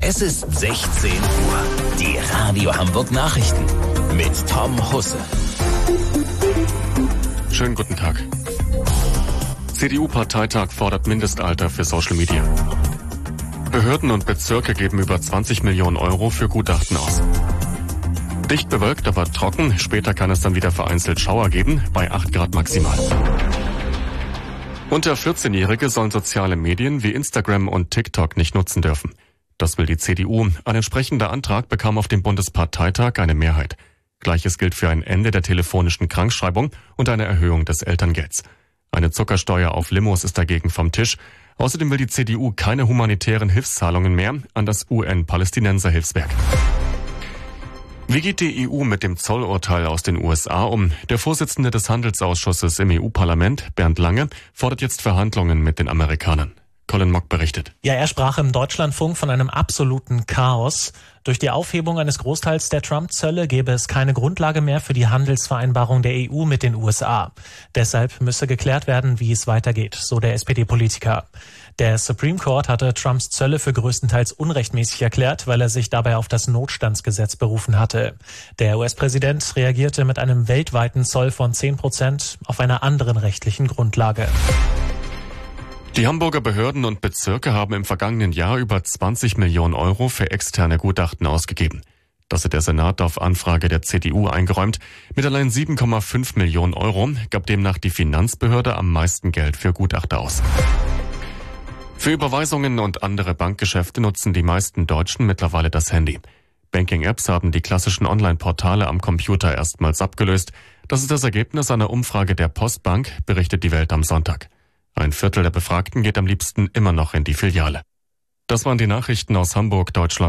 Es ist 16 Uhr. Die Radio Hamburg Nachrichten mit Tom Husse. Schönen guten Tag. CDU-Parteitag fordert Mindestalter für Social Media. Behörden und Bezirke geben über 20 Millionen Euro für Gutachten aus. Dicht bewölkt, aber trocken. Später kann es dann wieder vereinzelt Schauer geben, bei 8 Grad maximal. Unter 14-Jährige sollen soziale Medien wie Instagram und TikTok nicht nutzen dürfen. Das will die CDU. Ein entsprechender Antrag bekam auf dem Bundesparteitag eine Mehrheit. Gleiches gilt für ein Ende der telefonischen Krankschreibung und eine Erhöhung des Elterngelds. Eine Zuckersteuer auf Limos ist dagegen vom Tisch. Außerdem will die CDU keine humanitären Hilfszahlungen mehr an das UN-Palästinenser-Hilfswerk. Wie geht die EU mit dem Zollurteil aus den USA um? Der Vorsitzende des Handelsausschusses im EU-Parlament, Bernd Lange, fordert jetzt Verhandlungen mit den Amerikanern. Colin Mock berichtet. Ja, er sprach im Deutschlandfunk von einem absoluten Chaos. Durch die Aufhebung eines Großteils der Trump-Zölle gäbe es keine Grundlage mehr für die Handelsvereinbarung der EU mit den USA. Deshalb müsse geklärt werden, wie es weitergeht, so der SPD-Politiker. Der Supreme Court hatte Trumps Zölle für größtenteils unrechtmäßig erklärt, weil er sich dabei auf das Notstandsgesetz berufen hatte. Der US-Präsident reagierte mit einem weltweiten Zoll von 10% auf einer anderen rechtlichen Grundlage. Die Hamburger Behörden und Bezirke haben im vergangenen Jahr über 20 Millionen Euro für externe Gutachten ausgegeben. Das hat der Senat auf Anfrage der CDU eingeräumt. Mit allein 7,5 Millionen Euro gab demnach die Finanzbehörde am meisten Geld für Gutachter aus. Für Überweisungen und andere Bankgeschäfte nutzen die meisten Deutschen mittlerweile das Handy. Banking-Apps haben die klassischen Online-Portale am Computer erstmals abgelöst. Das ist das Ergebnis einer Umfrage der Postbank, berichtet die Welt am Sonntag. Ein Viertel der Befragten geht am liebsten immer noch in die Filiale. Das waren die Nachrichten aus Hamburg, Deutschland.